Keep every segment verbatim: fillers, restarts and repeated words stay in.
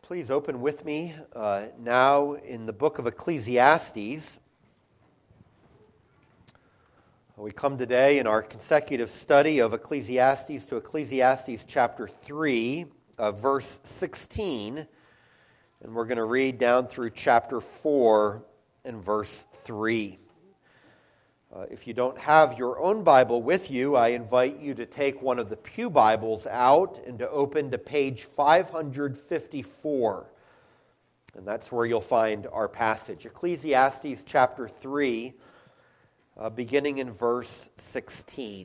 Please open with me uh, now in the book of Ecclesiastes. We come today in our consecutive study of Ecclesiastes to Ecclesiastes chapter three, uh, verse sixteen, and we're going to read down through chapter four and verse three. Uh, if you don't have your own Bible with you, I invite you to take one of the pew Bibles out and to open to page five fifty-four. And that's where you'll find our passage. Ecclesiastes chapter three, uh, beginning in verse sixteen.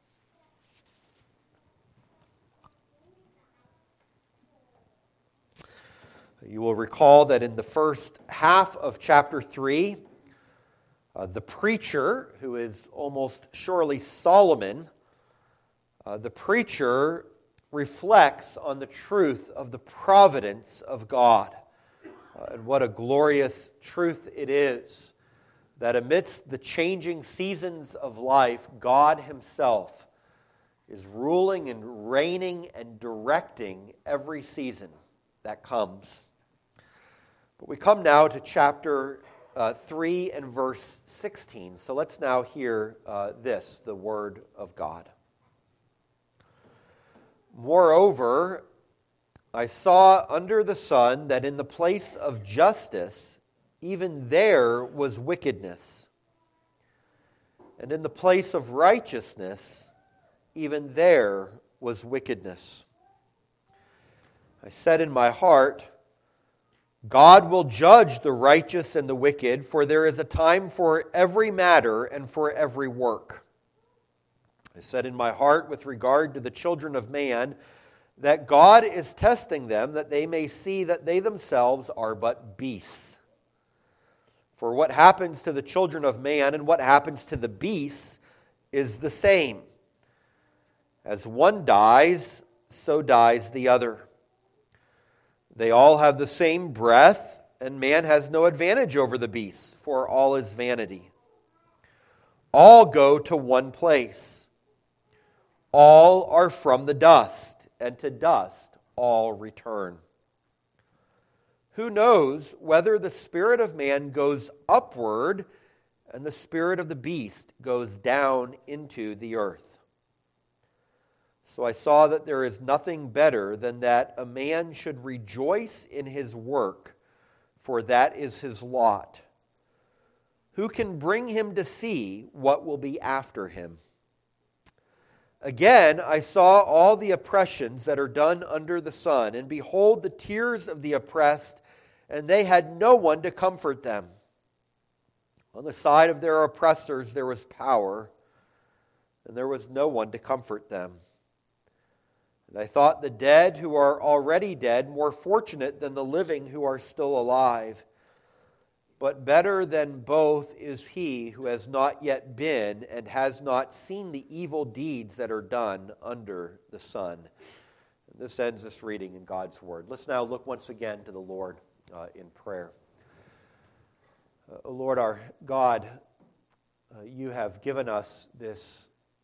You will recall that in the first half of chapter three, Uh, the preacher, who is almost surely Solomon, uh, the preacher reflects on the truth of the providence of God. Uh, and what a glorious truth it is that amidst the changing seasons of life, God Himself is ruling and reigning and directing every season that comes. But we come now to chapter Uh, three and verse sixteen. So let's now hear uh, this, the word of God. Moreover, I saw under the sun that in the place of justice, even there was wickedness. And in the place of righteousness, even there was wickedness. I said in my heart, God will judge the righteous and the wicked, for there is a time for every matter and for every work. I said in my heart with regard to the children of man, that God is testing them, that they may see that they themselves are but beasts. For what happens to the children of man and what happens to the beasts is the same. As one dies, so dies the other. They all have the same breath, and man has no advantage over the beasts, for all is vanity. All go to one place. All are from the dust, and to dust all return. Who knows whether the spirit of man goes upward and the spirit of the beast goes down into the earth? So I saw that there is nothing better than that a man should rejoice in his work, for that is his lot. Who can bring him to see what will be after him? Again, I saw all the oppressions that are done under the sun, and behold the tears of the oppressed, and they had no one to comfort them. On the side of their oppressors there was power, and there was no one to comfort them. And I thought the dead who are already dead more fortunate than the living who are still alive. But better than both is he who has not yet been and has not seen the evil deeds that are done under the sun. And this ends this reading in God's Word. Let's now look once again to the Lord uh, in prayer. Uh, Lord our God, uh, you have given us this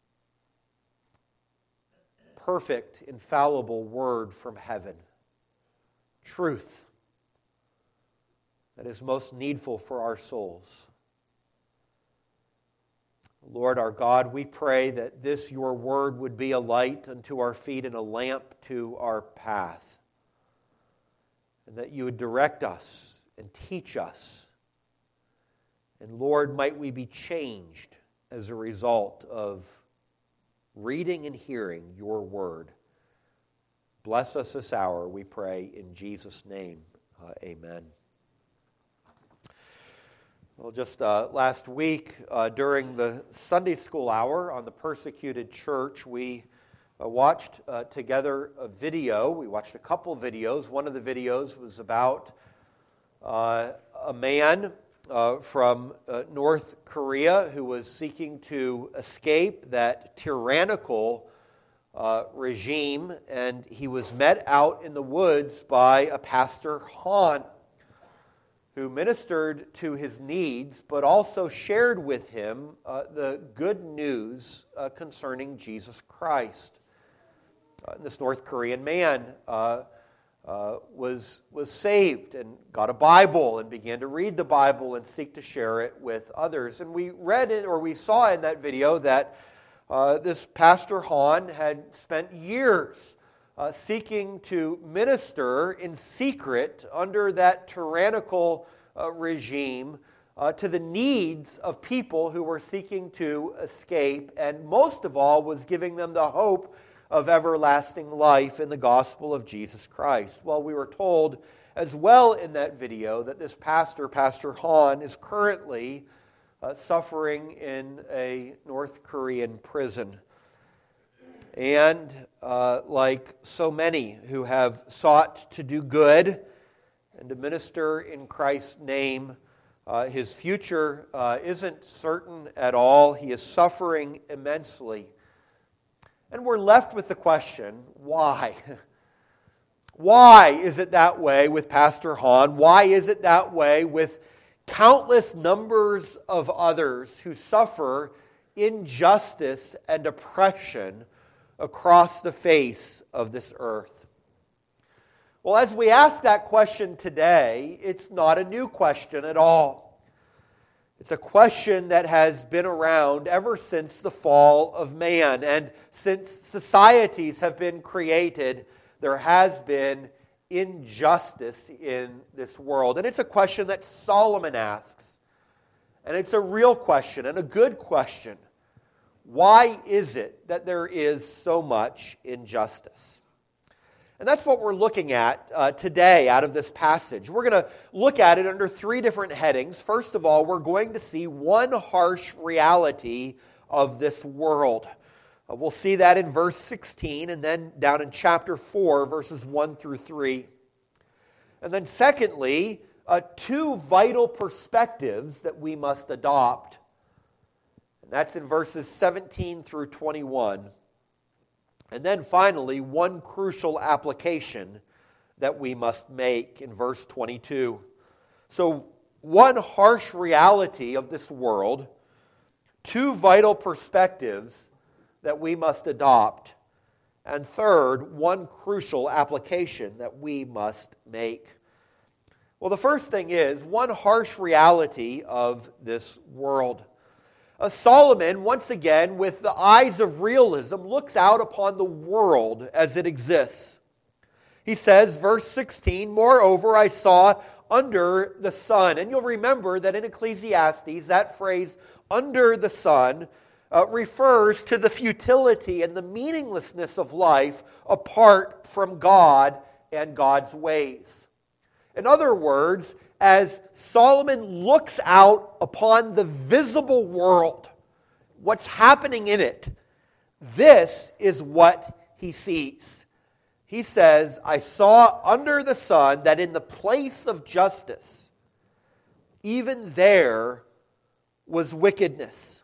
perfect, infallible word from heaven. Truth that is most needful for our souls. Lord our God, we pray that this your word would be a light unto our feet and a lamp to our path. And that you would direct us and teach us. And Lord, might we be changed as a result of reading and hearing your word. Bless us this hour, we pray, in Jesus' name. Uh, amen. Well, just uh, last week, uh, during the Sunday school hour on the Persecuted Church, we uh, watched uh, together a video. We watched a couple videos. One of the videos was about uh, a man Uh, from uh, North Korea who was seeking to escape that tyrannical uh, regime, and he was met out in the woods by a Pastor Han, who ministered to his needs, but also shared with him uh, the good news uh, concerning Jesus Christ. Uh, this North Korean man uh, uh, was, was saved and got a Bible and began to read the Bible and seek to share it with others. And we read it, or we saw in that video that uh, this Pastor Hahn had spent years uh, seeking to minister in secret under that tyrannical uh, regime uh, to the needs of people who were seeking to escape, and most of all was giving them the hope of everlasting life in the gospel of Jesus Christ. Well, we were told as well in that video that this pastor, Pastor Hahn, is currently uh, suffering in a North Korean prison. And uh, like so many who have sought to do good and to minister in Christ's name, uh, his future uh, isn't certain at all. He is suffering immensely. And we're left with the question, why? Why is it that way with Pastor Hahn? Why is it that way with countless numbers of others who suffer injustice and oppression across the face of this earth? Well, as we ask that question today, it's not a new question at all. It's a question that has been around ever since the fall of man. And since societies have been created, there has been injustice in this world. And it's a question that Solomon asks. And it's a real question and a good question. Why is it that there is so much injustice? And that's what we're looking at uh, today out of this passage. We're going to look at it under three different headings. First of all, we're going to see one harsh reality of this world. Uh, we'll see that in verse sixteen and then down in chapter four, verses one through three. And then secondly, uh, two vital perspectives that we must adopt. And that's in verses seventeen through twenty-one. And then finally, one crucial application that we must make in verse twenty-two. So, one harsh reality of this world, two vital perspectives that we must adopt, and third, one crucial application that we must make. Well, the first thing is one harsh reality of this world. Uh, Solomon, once again, with the eyes of realism, looks out upon the world as it exists. He says, verse sixteen, "Moreover, I saw under the sun." And you'll remember that in Ecclesiastes, that phrase, under the sun, uh, refers to the futility and the meaninglessness of life apart from God and God's ways. In other words, as Solomon looks out upon the visible world, what's happening in it, this is what he sees. He says, "I saw under the sun that in the place of justice, even there was wickedness.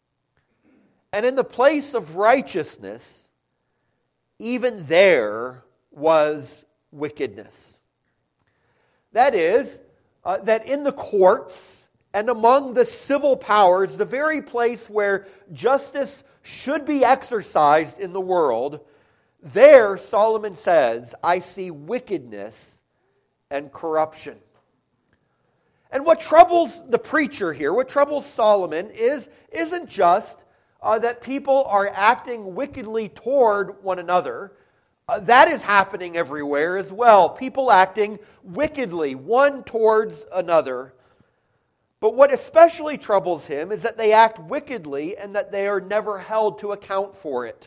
And in the place of righteousness, even there was wickedness." That is, Uh, that in the courts and among the civil powers, the very place where justice should be exercised in the world, there, Solomon says, I see wickedness and corruption. And what troubles the preacher here, what troubles Solomon, is, isn't just uh, that people are acting wickedly toward one another. Uh, that is happening everywhere as well. People acting wickedly, one towards another. But what especially troubles him is that they act wickedly and that they are never held to account for it.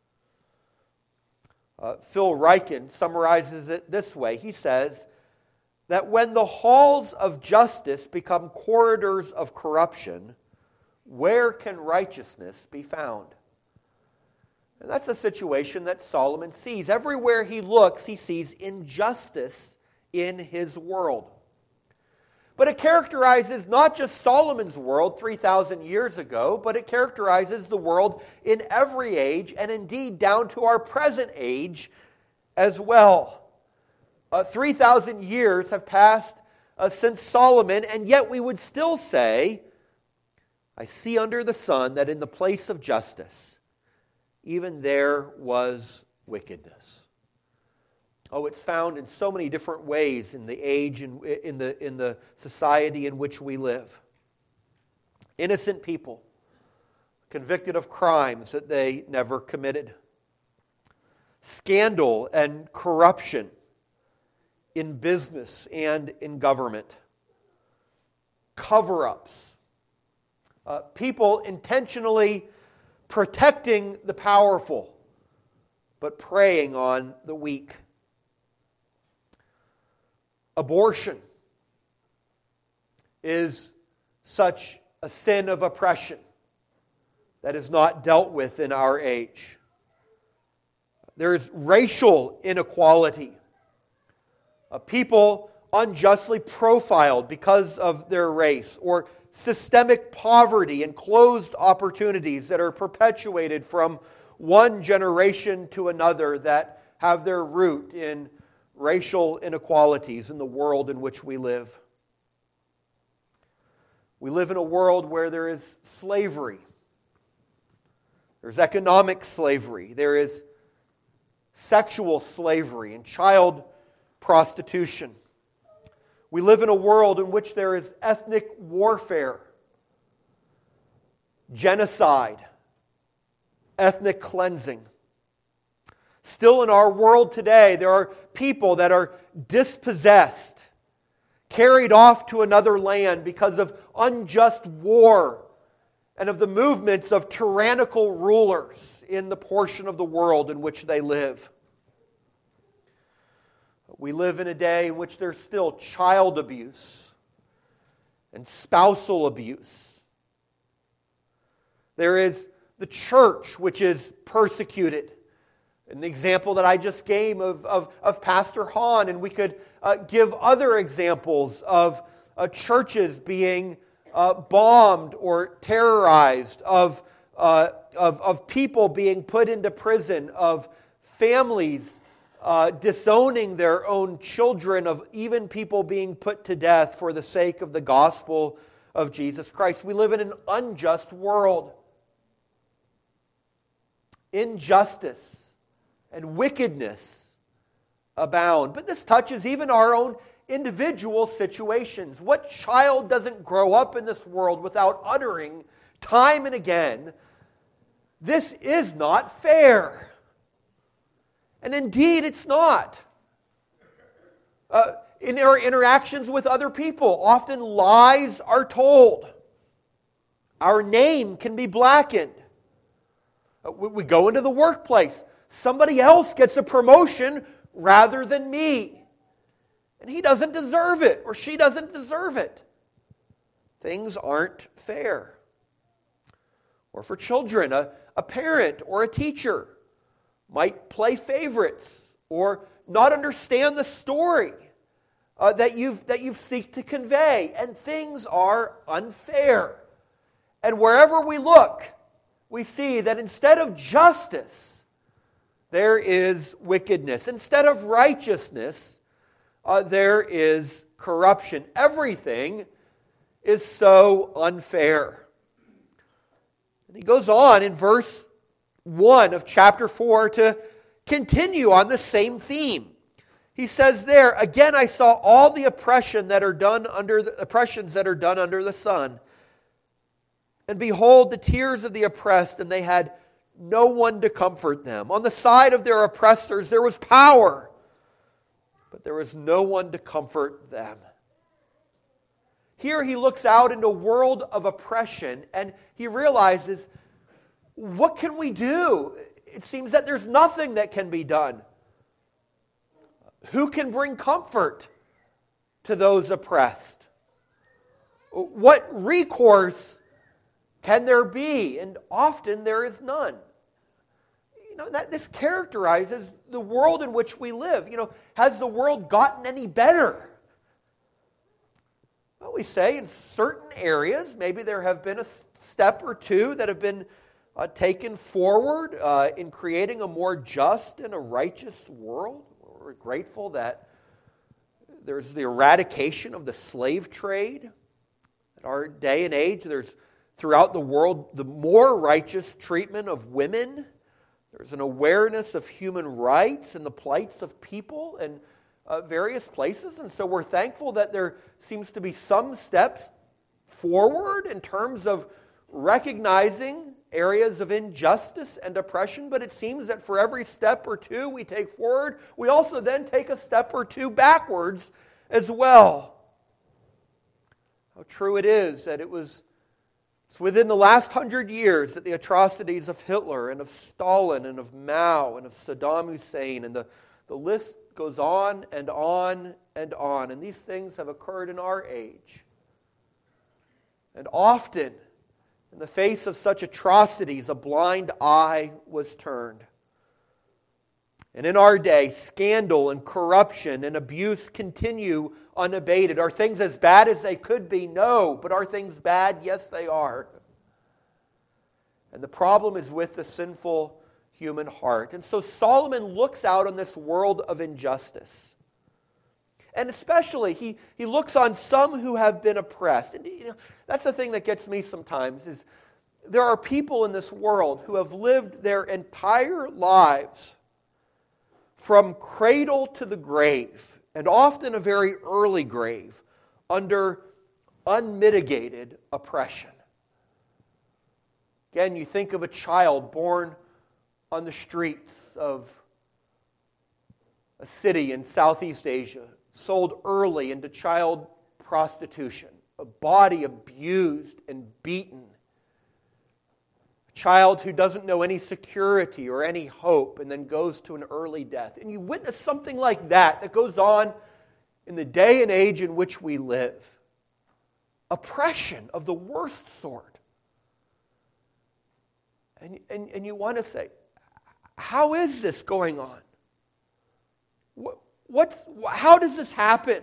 Uh, Phil Ryken summarizes it this way. He says that when the halls of justice become corridors of corruption, where can righteousness be found? And that's the situation that Solomon sees. Everywhere he looks, he sees injustice in his world. But it characterizes not just Solomon's world three thousand years ago, but it characterizes the world in every age, and indeed down to our present age as well. Uh, three thousand years have passed uh, since Solomon, and yet we would still say, "I see under the sun that in the place of justice, even there was wickedness." Oh, it's found in so many different ways in the age and in the, in the society in which we live. Innocent people convicted of crimes that they never committed. Scandal and corruption in business and in government. Cover-ups. Uh, people intentionally protecting the powerful, but preying on the weak. Abortion is such a sin of oppression that is not dealt with in our age. There is racial inequality. Uh, people unjustly profiled because of their race, or systemic poverty and closed opportunities that are perpetuated from one generation to another that have their root in racial inequalities in the world in which we live. We live in a world where there is slavery. There's economic slavery. There is sexual slavery and child prostitution. We live in a world in which there is ethnic warfare, genocide, ethnic cleansing. Still in our world today, there are people that are dispossessed, carried off to another land because of unjust war and of the movements of tyrannical rulers in the portion of the world in which they live. We live in a day in which there's still child abuse and spousal abuse. There is the church which is persecuted. And the example that I just gave of, of, of Pastor Hahn, and we could uh, give other examples of uh, churches being uh, bombed or terrorized, of, uh, of, of people being put into prison, of families uh, disowning their own children, of even people being put to death for the sake of the gospel of Jesus Christ. We live in an unjust world. Injustice and wickedness abound. But this touches even our own individual situations. What child doesn't grow up in this world without uttering time and again, "This is not fair"? And indeed, it's not. Uh, in our interactions with other people, often lies are told. Our name can be blackened. Uh, we, we go into the workplace. Somebody else gets a promotion rather than me. And he doesn't deserve it, or she doesn't deserve it. Things aren't fair. Or for children, a, a parent or a teacher might play favorites or not understand the story uh, that you've that you've seek to convey, and things are unfair. And wherever we look, we see that instead of justice, there is wickedness. Instead of righteousness, uh, there is corruption. Everything is so unfair. And he goes on in verse one of chapter four to continue on the same theme. He says there, "Again I saw all the oppression that are done under the oppressions that are done under the sun. And behold, the tears of the oppressed, and they had no one to comfort them. On the side of their oppressors there was power, but there was no one to comfort them." Here he looks out into a world of oppression, and he realizes, what can we do? It seems that there's nothing that can be done. Who can bring comfort to those oppressed? What recourse can there be? And often there is none. You know, that this characterizes the world in which we live. You know, has the world gotten any better? Well, we say in certain areas, maybe there have been a step or two that have been uh, taken forward uh, in creating a more just and a righteous world. We're grateful that there's the eradication of the slave trade. In our day and age, there's throughout the world the more righteous treatment of women. There's an awareness of human rights and the plights of people in uh, various places. And so we're thankful that there seems to be some steps forward in terms of recognizing areas of injustice and oppression. But it seems that for every step or two we take forward, we also then take a step or two backwards as well. How true it is that it was It's within the last hundred years that the atrocities of Hitler and of Stalin and of Mao and of Saddam Hussein and the, the list goes on and on and on. And these things have occurred in our age. And often, in the face of such atrocities, a blind eye was turned. And in our day, scandal and corruption and abuse continue unabated. Are things as bad as they could be? No. But are things bad? Yes, they are. And the problem is with the sinful human heart. And so Solomon looks out on this world of injustice. And especially, he, he looks on some who have been oppressed. And you know, that's the thing that gets me sometimes, is there are people in this world who have lived their entire lives from cradle to the grave, and often a very early grave, under unmitigated oppression. Again, you think of a child born on the streets of a city in Southeast Asia, sold early into child prostitution, a body abused and beaten, child who doesn't know any security or any hope and then goes to an early death. And you witness something like that that goes on in the day and age in which we live. Oppression of the worst sort. And, and, and you want to say, how is this going on? What, what's, how does this happen?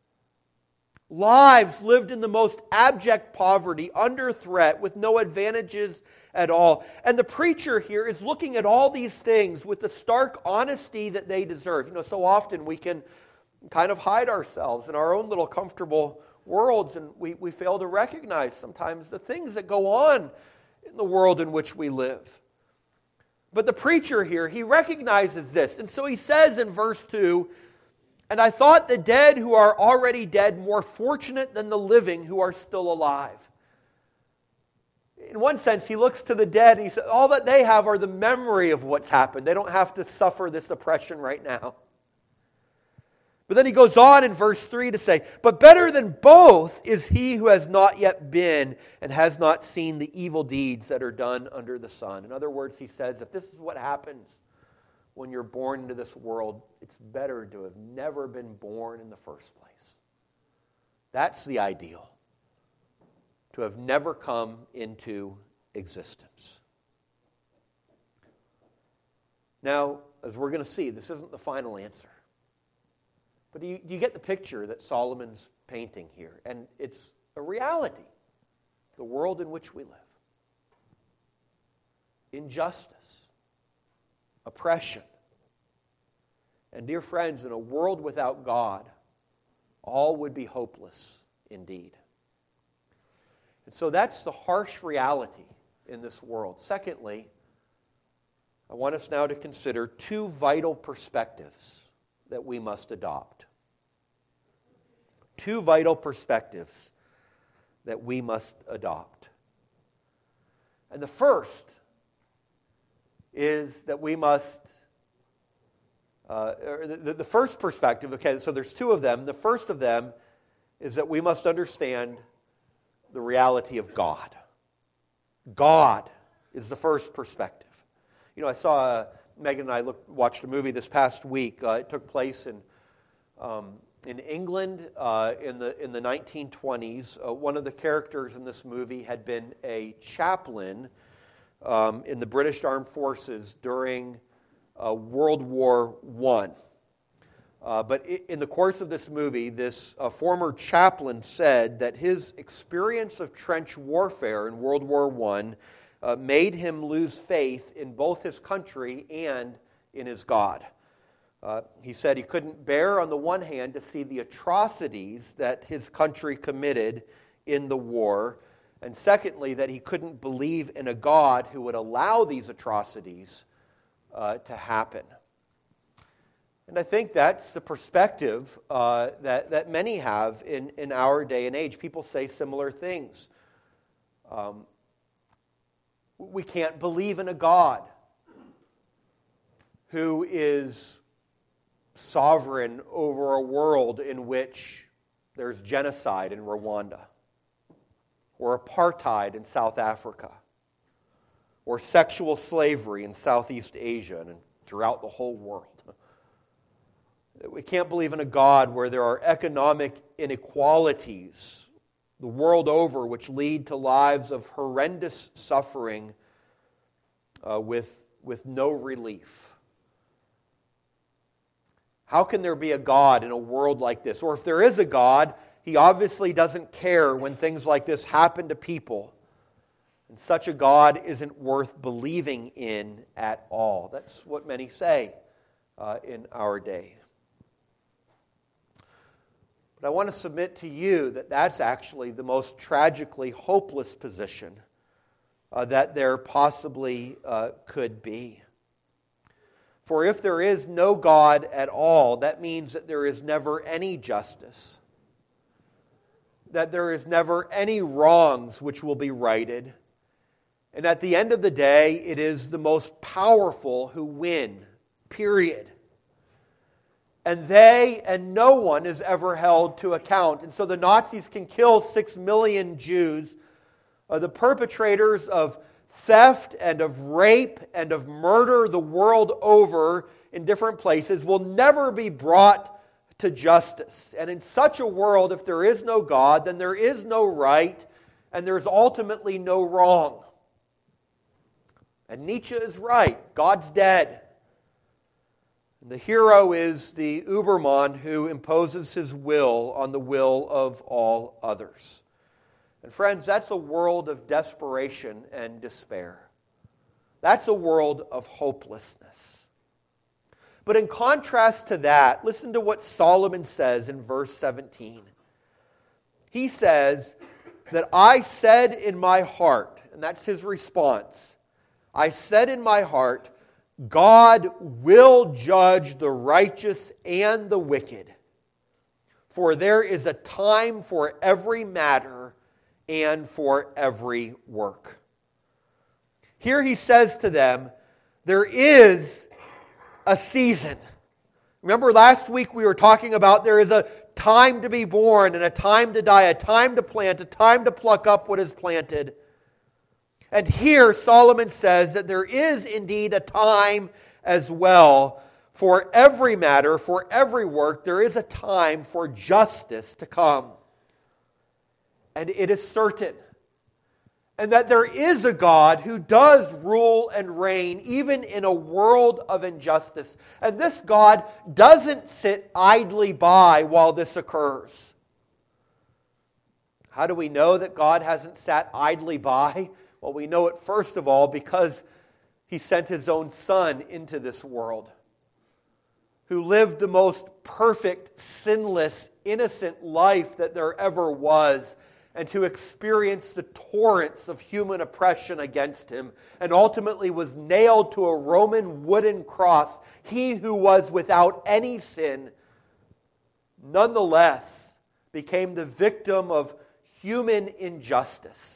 Lives lived in the most abject poverty, under threat, with no advantages at all. And the preacher here is looking at all these things with the stark honesty that they deserve. You know, so often we can kind of hide ourselves in our own little comfortable worlds, and we, we fail to recognize sometimes the things that go on in the world in which we live. But the preacher here, he recognizes this. And so he says in verse two, "And I thought the dead who are already dead more fortunate than the living who are still alive." In one sense, he looks to the dead and he says, all that they have are the memory of what's happened. They don't have to suffer this oppression right now. But then he goes on in verse three to say, "But better than both is he who has not yet been and has not seen the evil deeds that are done under the sun." In other words, he says, if this is what happens when you're born into this world, it's better to have never been born in the first place. That's the ideal. To have never come into existence. Now, as we're going to see, this isn't the final answer. But do you, do you get the picture that Solomon's painting here? And it's a reality. The world in which we live. Injustice. Oppression. And dear friends, in a world without God, all would be hopeless indeed. And so that's the harsh reality in this world. Secondly, I want us now to consider two vital perspectives that we must adopt. Two vital perspectives that we must adopt. And the first is that we must, uh, the, the first perspective, okay, so there's two of them. The first of them is that we must understand the reality of God. God is the first perspective. You know, I saw, uh, Megan and I looked, watched a movie this past week. Uh, it took place in um, in England uh, in the in the nineteen twenties. Uh, one of the characters in this movie had been a chaplain um, in the British Armed Forces during uh, World War One. Uh, but in the course of this movie, this uh, former chaplain said that his experience of trench warfare in World War One uh, made him lose faith in both his country and in his God. Uh, he said he couldn't bear, on the one hand, to see the atrocities that his country committed in the war, and secondly, that he couldn't believe in a God who would allow these atrocities uh, to happen. And I think that's the perspective uh, that, that many have in, in our day and age. People say similar things. Um, we can't believe in a God who is sovereign over a world in which there's genocide in Rwanda, or apartheid in South Africa, or sexual slavery in Southeast Asia and throughout the whole world. We can't believe in a God where there are economic inequalities the world over which lead to lives of horrendous suffering uh, with, with no relief. How can there be a God in a world like this? Or if there is a God, He obviously doesn't care when things like this happen to people. And such a God isn't worth believing in at all. That's what many say uh, in our day. But I want to submit to you that that's actually the most tragically hopeless position uh, that there possibly uh, could be. For if there is no God at all, that means that there is never any justice, that there is never any wrongs which will be righted, and at the end of the day, it is the most powerful who win, period. And they and no one is ever held to account. And so the Nazis can kill six million Jews. Uh, the perpetrators of theft and of rape and of murder the world over in different places will never be brought to justice. And in such a world, if there is no God, then there is no right and there's ultimately no wrong. And Nietzsche is right. God's dead. The hero is the Ubermann who imposes his will on the will of all others. And friends, that's a world of desperation and despair. That's a world of hopelessness. But in contrast to that, listen to what Solomon says in verse seventeen. He says that I said in my heart, and that's his response, I said in my heart, God will judge the righteous and the wicked, for there is a time for every matter and for every work. Here he says to them, there is a season. Remember last week we were talking about there is a time to be born and a time to die, a time to plant, a time to pluck up what is planted. And here Solomon says that there is indeed a time as well for every matter, for every work. There is a time for justice to come. And it is certain. And that there is a God who does rule and reign even in a world of injustice. And this God doesn't sit idly by while this occurs. How do we know that God hasn't sat idly by? Well, we know it first of all because He sent His own Son into this world, who lived the most perfect, sinless, innocent life that there ever was, and who experienced the torrents of human oppression against Him, and ultimately was nailed to a Roman wooden cross. He who was without any sin, nonetheless, became the victim of human injustice.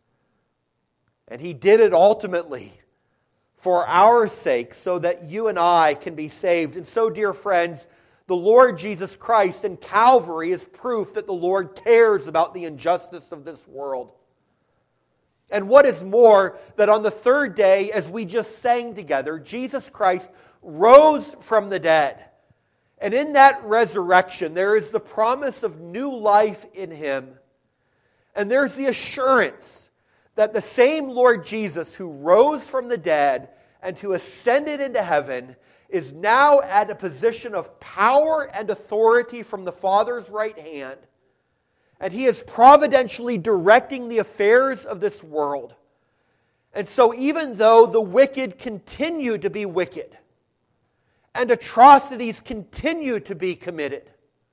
And He did it ultimately for our sake so that you and I can be saved. And so, dear friends, the Lord Jesus Christ in Calvary is proof that the Lord cares about the injustice of this world. And what is more, that on the third day, as we just sang together, Jesus Christ rose from the dead. And in that resurrection, there is the promise of new life in Him. And there's the assurance that the same Lord Jesus who rose from the dead and who ascended into heaven is now at a position of power and authority from the Father's right hand. And He is providentially directing the affairs of this world. And so even though the wicked continue to be wicked and atrocities continue to be committed,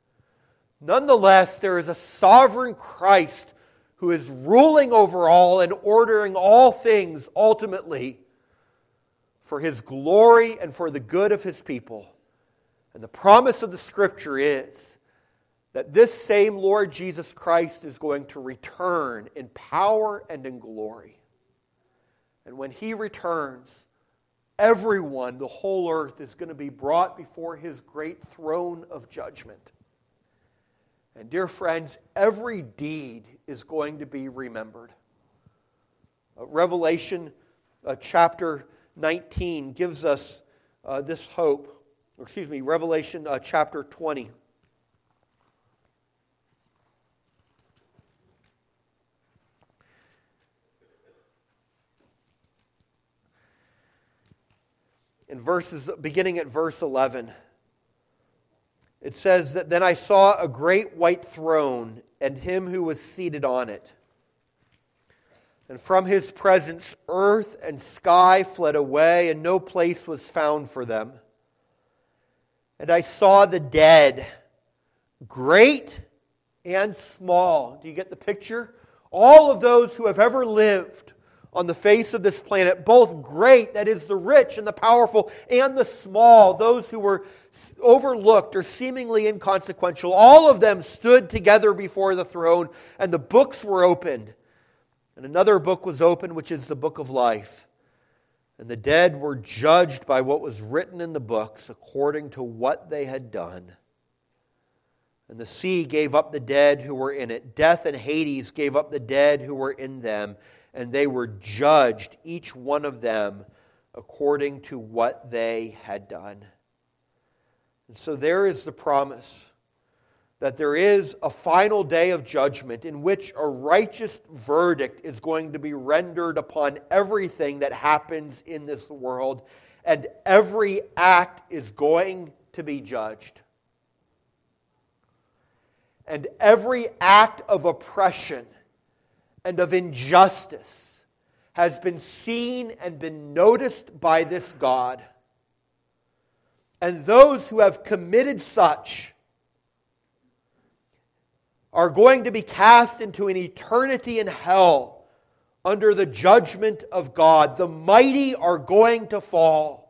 nonetheless there is a sovereign Christ who is ruling over all and ordering all things ultimately for His glory and for the good of His people. And the promise of the Scripture is that this same Lord Jesus Christ is going to return in power and in glory. And when He returns, everyone, the whole earth, is going to be brought before His great throne of judgment. And dear friends, every deed is going to be remembered. Uh, Revelation uh, chapter nineteen gives us uh, this hope. Or excuse me, Revelation uh, chapter twenty. In verses, beginning at verse eleven, it says that, "Then I saw a great white throne and Him who was seated on it. And from His presence earth and sky fled away, and no place was found for them. And I saw the dead, great and small." Do you get the picture? All of those who have ever lived on the face of this planet, both great, that is the rich and the powerful, and the small, those who were overlooked or seemingly inconsequential, all of them stood together before the throne, and the books were opened. And another book was opened, which is the book of life. And the dead were judged by what was written in the books according to what they had done. And the sea gave up the dead who were in it. Death and Hades gave up the dead who were in them. And they were judged, each one of them, according to what they had done. And so there is the promise that there is a final day of judgment in which a righteous verdict is going to be rendered upon everything that happens in this world, and every act is going to be judged. And every act of oppression and of injustice has been seen and been noticed by this God. And those who have committed such are going to be cast into an eternity in hell under the judgment of God. The mighty are going to fall.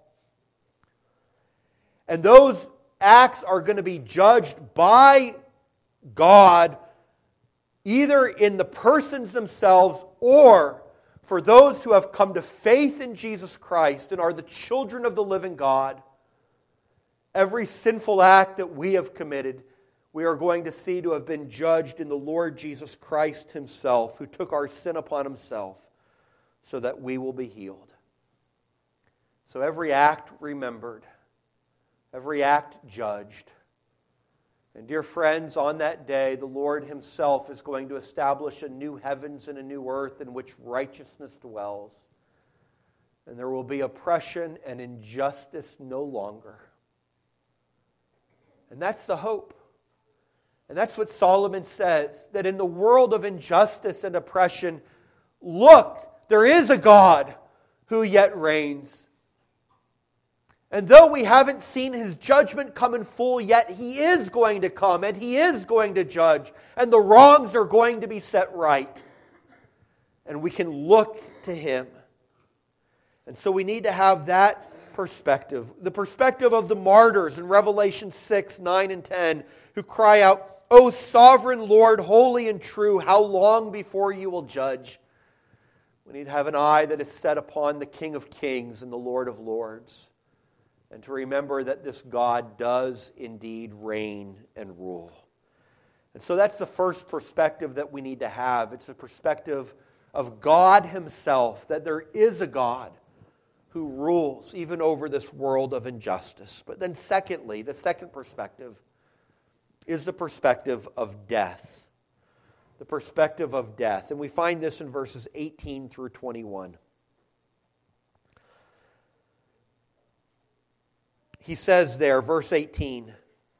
And those acts are going to be judged by God, either in the persons themselves or for those who have come to faith in Jesus Christ and are the children of the living God. Every sinful act that we have committed, we are going to see to have been judged in the Lord Jesus Christ Himself, who took our sin upon Himself so that we will be healed. So every act remembered, every act judged. And dear friends, on that day, the Lord Himself is going to establish a new heavens and a new earth in which righteousness dwells. And there will be oppression and injustice no longer. And that's the hope. And that's what Solomon says, that in the world of injustice and oppression, look, there is a God who yet reigns. And though we haven't seen His judgment come in full yet, He is going to come and He is going to judge. And the wrongs are going to be set right. And we can look to Him. And so we need to have that perspective. The perspective of the martyrs in Revelation six, nine, and ten, who cry out, "O sovereign Lord, holy and true, how long before You will judge?" We need to have an eye that is set upon the King of Kings and the Lord of Lords. And to remember that this God does indeed reign and rule. And so that's the first perspective that we need to have. It's a perspective of God Himself, that there is a God who rules even over this world of injustice. But then secondly, the second perspective is the perspective of death. The perspective of death. And we find this in verses eighteen through twenty-one. He says there, verse eighteen,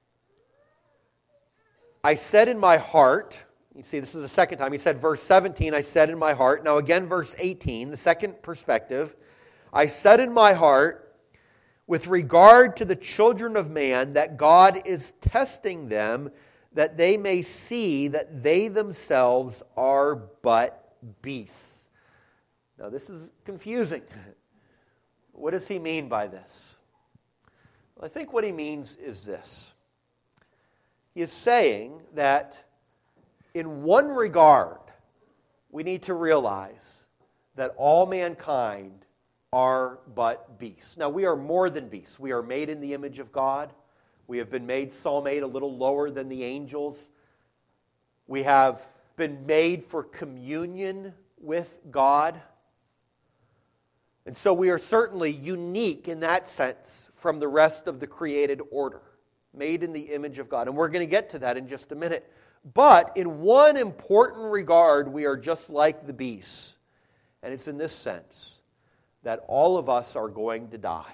"I said in my heart," you see this is the second time, he said verse seventeen, "I said in my heart." Now again verse eighteen, the second perspective, "I said in my heart, with regard to the children of man, that God is testing them, that they may see that they themselves are but beasts." Now this is confusing. What does he mean by this? Well, I think what he means is this. He is saying that in one regard, we need to realize that all mankind are but beasts. Now, we are more than beasts. We are made in the image of God. We have been made, Psalm eight, a little lower than the angels. We have been made for communion with God. And so we are certainly unique in that sense from the rest of the created order, made in the image of God. And we're going to get to that in just a minute. But in one important regard, we are just like the beasts. And it's in this sense that all of us are going to die.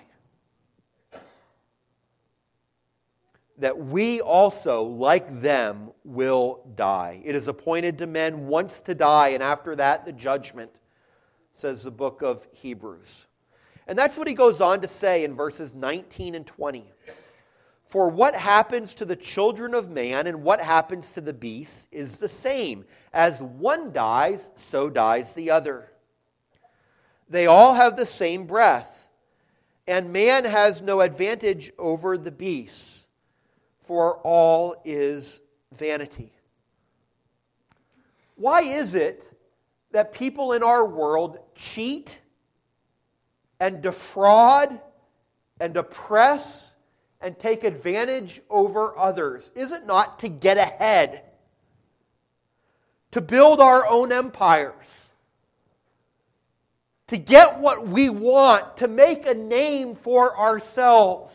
That we also, like them, will die. It is appointed to men once to die, and after that, the judgment, says the book of Hebrews. And that's what he goes on to say in verses nineteen and twenty. For what happens to the children of man and what happens to the beasts is the same. As one dies, so dies the other. They all have the same breath, and man has no advantage over the beasts, for all is vanity. Why is it that people in our world cheat and defraud and oppress and take advantage over others? Is it not to get ahead? To build our own empires? To get what we want? To make a name for ourselves?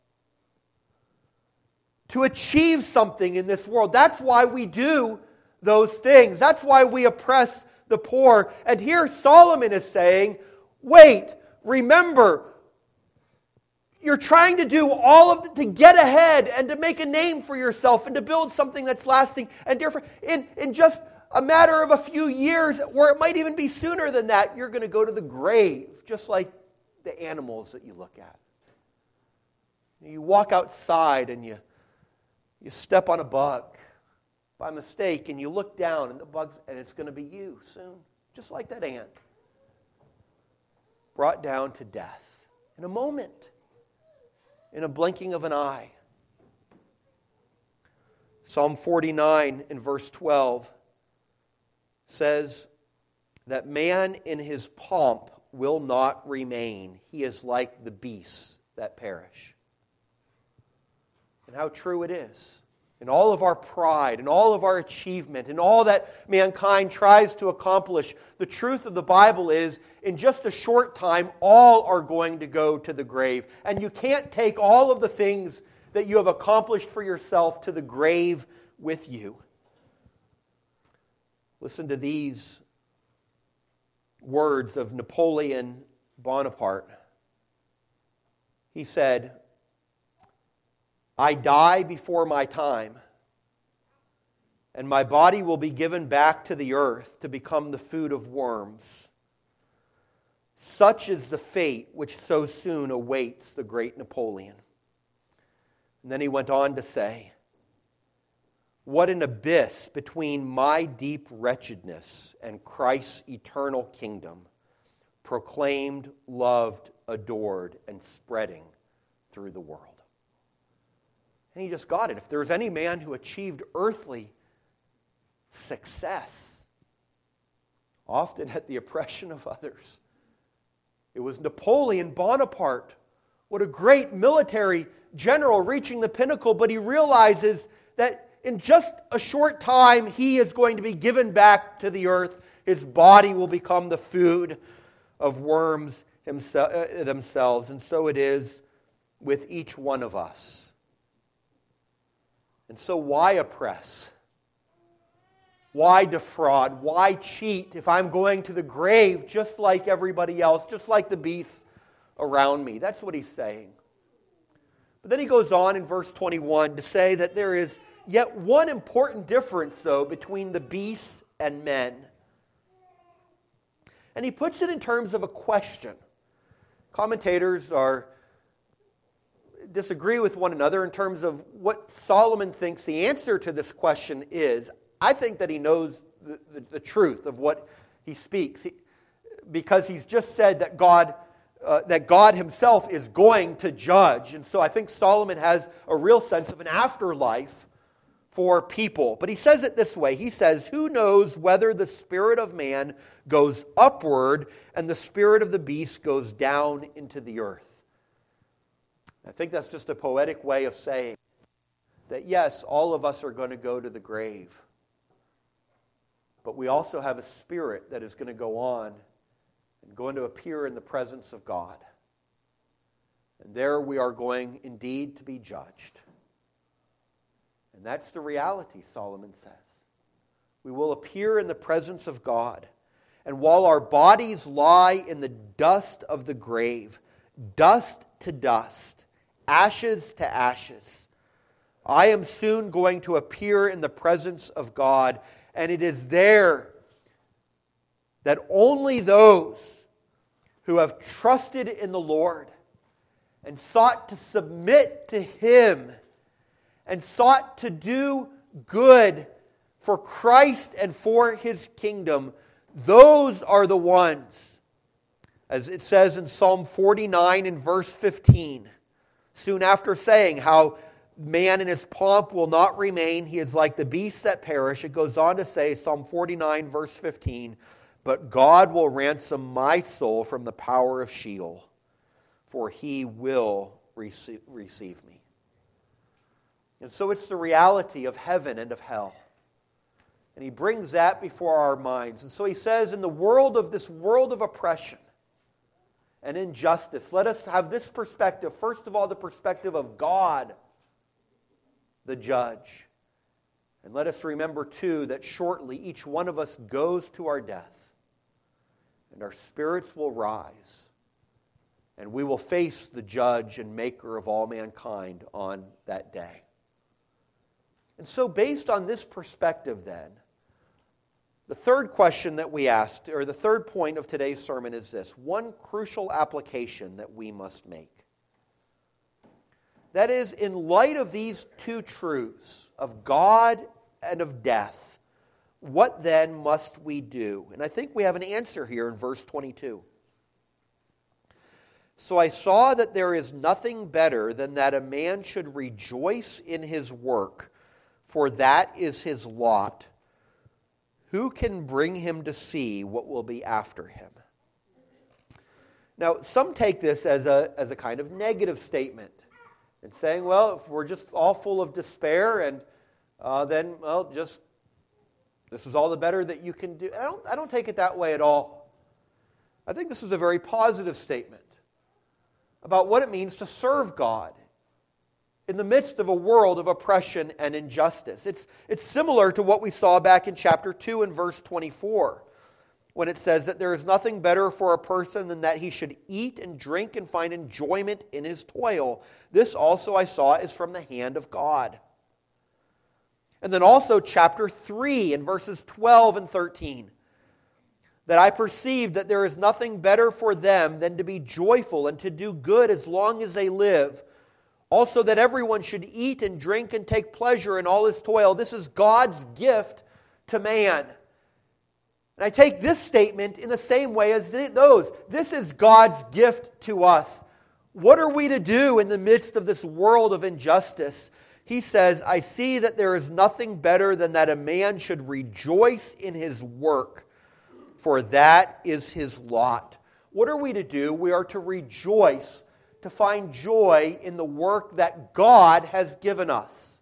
To achieve something in this world? That's why we do those things. That's why we oppress the poor. And here Solomon is saying, wait, remember, you're trying to do all of the, to get ahead and to make a name for yourself and to build something that's lasting and different. In, in just a matter of a few years, or it might even be sooner than that, you're going to go to the grave, just like the animals that you look at. You walk outside and you, you step on a bug by mistake, and you look down, and the bug's, and it's going to be you soon, just like that ant. Brought down to death in a moment, in a blinking of an eye. Psalm forty-nine in verse twelve says that man in his pomp will not remain. He is like the beasts that perish. And how true it is. In all of our pride, in all of our achievement, in all that mankind tries to accomplish, the truth of the Bible is, in just a short time, all are going to go to the grave. And you can't take all of the things that you have accomplished for yourself to the grave with you. Listen to these words of Napoleon Bonaparte. He said, I die before my time, and my body will be given back to the earth to become the food of worms. Such is the fate which so soon awaits the great Napoleon. And then he went on to say, what an abyss between my deep wretchedness and Christ's eternal kingdom, proclaimed, loved, adored, and spreading through the world. And he just got it. If there was any man who achieved earthly success, often at the oppression of others, it was Napoleon Bonaparte. What a great military general reaching the pinnacle, but he realizes that in just a short time, he is going to be given back to the earth. His body will become the food of worms themselves. And so it is with each one of us. And so why oppress? Why defraud? Why cheat if I'm going to the grave just like everybody else, just like the beasts around me? That's what he's saying. But then he goes on in verse twenty-one to say that there is yet one important difference, though, between the beasts and men. And he puts it in terms of a question. Commentators are disagree with one another in terms of what Solomon thinks the answer to this question is. I think that he knows the, the, the truth of what he speaks, he, because he's just said that God uh, that God himself is going to judge. And so I think Solomon has a real sense of an afterlife for people. But he says it this way. He says, who knows whether the spirit of man goes upward and the spirit of the beast goes down into the earth? I think that's just a poetic way of saying that yes, all of us are going to go to the grave. But we also have a spirit that is going to go on and going to appear in the presence of God. And there we are going indeed to be judged. And that's the reality, Solomon says. We will appear in the presence of God. And while our bodies lie in the dust of the grave, dust to dust, ashes to ashes, I am soon going to appear in the presence of God. And it is there that only those who have trusted in the Lord and sought to submit to Him and sought to do good for Christ and for His kingdom, those are the ones, as it says in Psalm forty-nine in verse fifteen, soon after saying how man in his pomp will not remain, he is like the beasts that perish. It goes on to say, Psalm forty-nine verse fifteen, but God will ransom my soul from the power of Sheol, for He will receive, receive me. And so it's the reality of heaven and of hell. And he brings that before our minds. And so he says, in the world of this world of oppression and injustice, let us have this perspective. First of all, the perspective of God, the judge. And let us remember, too, that shortly each one of us goes to our death. And our spirits will rise. And we will face the judge and maker of all mankind on that day. And so based on this perspective then, the third question that we asked, or the third point of today's sermon is this, one crucial application that we must make. That is, in light of these two truths, of God and of death, what then must we do? And I think we have an answer here in verse twenty-two. So I saw that there is nothing better than that a man should rejoice in his work, for that is his lot. Who can bring him to see what will be after him? Now, some take this as a, as a kind of negative statement and saying, well, if we're just all full of despair, and uh, then, well, just, this is all the better that you can do. I don't, I don't take it that way at all. I think this is a very positive statement about what it means to serve God in the midst of a world of oppression and injustice. It's, it's similar to what we saw back in chapter two and verse twenty-four, when it says that there is nothing better for a person than that he should eat and drink and find enjoyment in his toil. This also I saw is from the hand of God. And then also chapter three in verses twelve and thirteen, that I perceived that there is nothing better for them than to be joyful and to do good as long as they live. Also that everyone should eat and drink and take pleasure in all his toil. This is God's gift to man. And I take this statement in the same way as those. This is God's gift to us. What are we to do in the midst of this world of injustice? He says, I see that there is nothing better than that a man should rejoice in his work, for that is his lot. What are we to do? We are to rejoice, to find joy in the work that God has given us.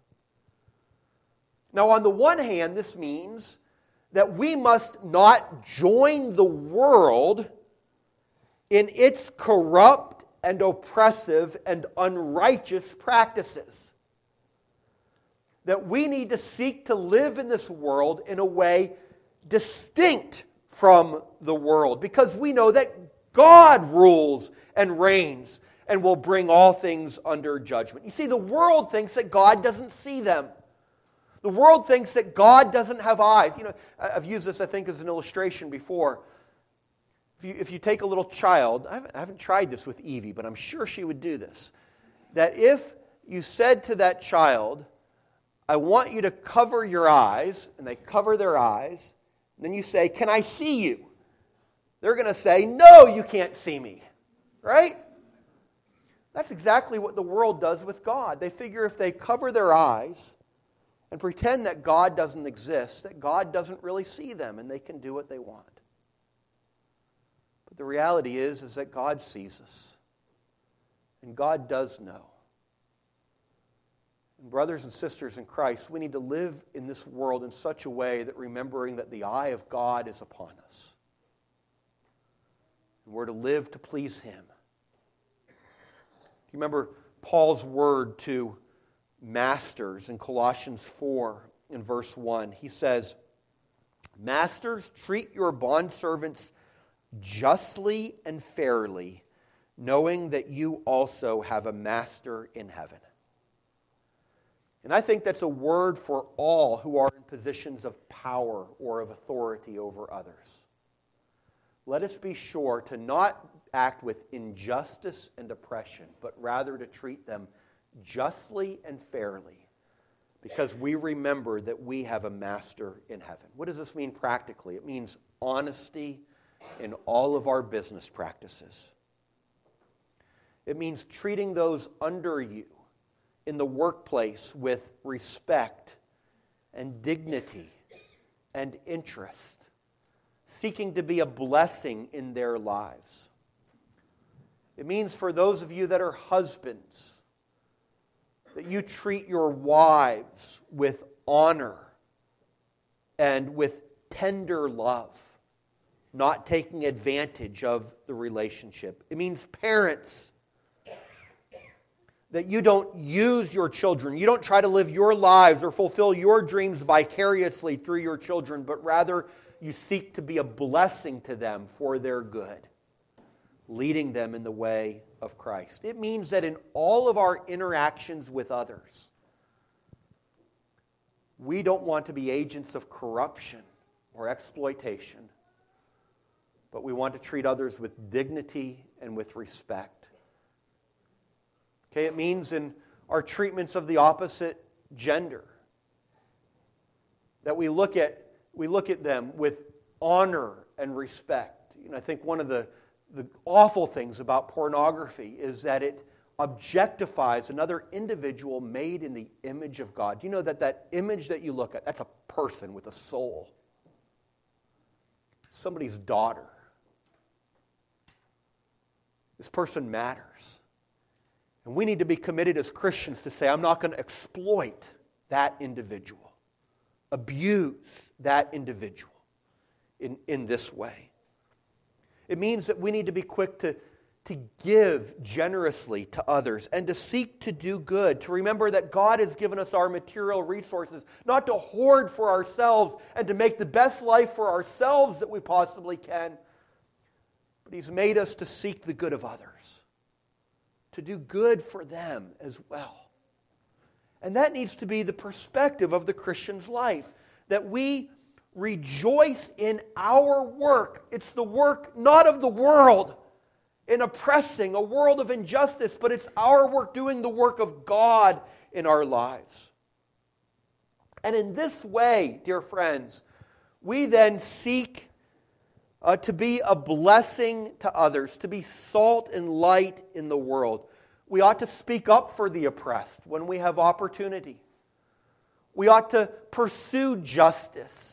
Now, on the one hand, this means that we must not join the world in its corrupt and oppressive and unrighteous practices. That we need to seek to live in this world in a way distinct from the world, because we know that God rules and reigns and will bring all things under judgment. You see, the world thinks that God doesn't see them. The world thinks that God doesn't have eyes. You know, I've used this, I think, as an illustration before. If you, if you take a little child, I haven't, I haven't tried this with Evie, but I'm sure she would do this. That if you said to that child, I want you to cover your eyes, and they cover their eyes, and then you say, can I see you? They're going to say, no, you can't see me. Right? That's exactly what the world does with God. They figure if they cover their eyes and pretend that God doesn't exist, that God doesn't really see them and they can do what they want. But the reality is, is that God sees us. And God does know. And brothers and sisters in Christ, we need to live in this world in such a way that remembering that the eye of God is upon us. And we're to live to please Him. You remember Paul's word to masters in Colossians four in verse one. He says, "Masters, treat your bondservants justly and fairly, knowing that you also have a master in heaven." And I think that's a word for all who are in positions of power or of authority over others. Let us be sure to not act with injustice and oppression, but rather to treat them justly and fairly, because we remember that we have a master in heaven. What does this mean practically? It means honesty in all of our business practices. It means treating those under you in the workplace with respect and dignity and interest, seeking to be a blessing in their lives. It means for those of you that are husbands, that you treat your wives with honor and with tender love, not taking advantage of the relationship. It means parents, that you don't use your children. You don't try to live your lives or fulfill your dreams vicariously through your children, but rather you seek to be a blessing to them for their good, leading them in the way of Christ. It means that in all of our interactions with others, we don't want to be agents of corruption or exploitation, but we want to treat others with dignity and with respect. Okay, it means in our treatments of the opposite gender that we look at we look at them with honor and respect. You know, I think one of the The awful things about pornography is that it objectifies another individual made in the image of God. You know that that image that you look at, that's a person with a soul. Somebody's daughter. This person matters. And we need to be committed as Christians to say, I'm not going to exploit that individual, abuse that individual in, in this way. It means that we need to be quick to, to give generously to others and to seek to do good, to remember that God has given us our material resources, not to hoard for ourselves and to make the best life for ourselves that we possibly can, but He's made us to seek the good of others, to do good for them as well. And that needs to be the perspective of the Christian's life, that we rejoice in our work. It's the work not of the world in oppressing a world of injustice, but it's our work doing the work of God in our lives. And in this way, dear friends, we then seek uh, to be a blessing to others, to be salt and light in the world. We ought to speak up for the oppressed when we have opportunity. We ought to pursue justice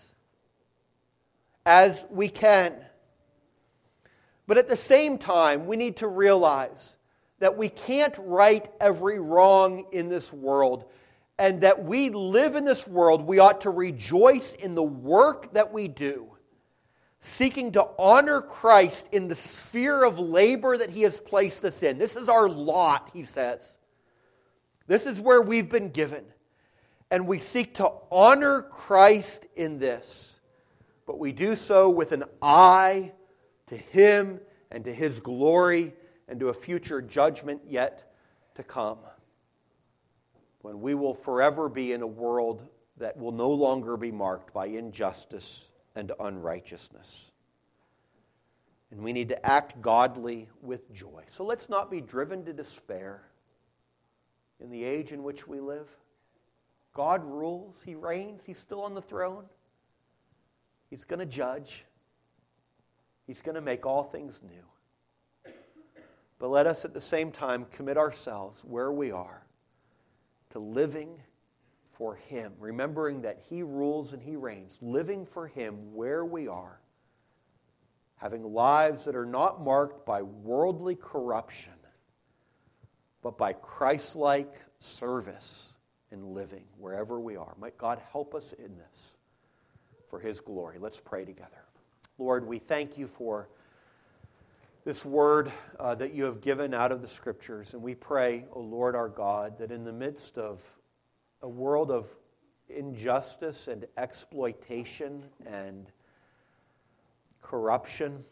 as we can. But at the same time, we need to realize that we can't right every wrong in this world, and that we live in this world, we ought to rejoice in the work that we do, seeking to honor Christ in the sphere of labor that He has placed us in. This is our lot, he says. This is where we've been given. And we seek to honor Christ in this. But we do so with an eye to Him and to His glory and to a future judgment yet to come, when we will forever be in a world that will no longer be marked by injustice and unrighteousness. And we need to act godly with joy. So let's not be driven to despair in the age in which we live. God rules, He reigns, He's still on the throne. He's going to judge. He's going to make all things new. But let us at the same time commit ourselves where we are to living for Him, remembering that He rules and He reigns, living for Him where we are, having lives that are not marked by worldly corruption, but by Christ-like service and living wherever we are. Might God help us in this for His glory. Let's pray together. Lord, we thank You for this word uh, that You have given out of the Scriptures. And we pray, O Lord our God, that in the midst of a world of injustice and exploitation and corruption,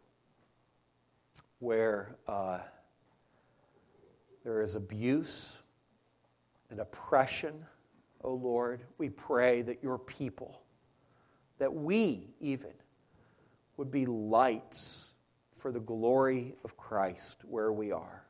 where uh, there is abuse and oppression, O Lord, we pray that Your people, that we even would be lights for the glory of Christ where we are.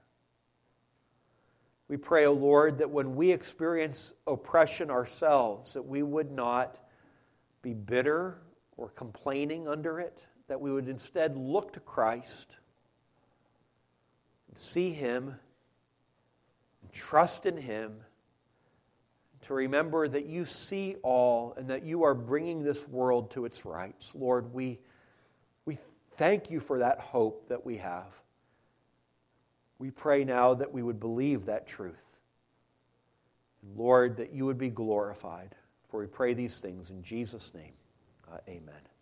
We pray, O Lord, that when we experience oppression ourselves, that we would not be bitter or complaining under it, that we would instead look to Christ and see Him and trust in Him, to remember that You see all and that You are bringing this world to its rights. Lord, we, we thank You for that hope that we have. We pray now that we would believe that truth. And Lord, that You would be glorified. For we pray these things in Jesus' name. Uh, amen.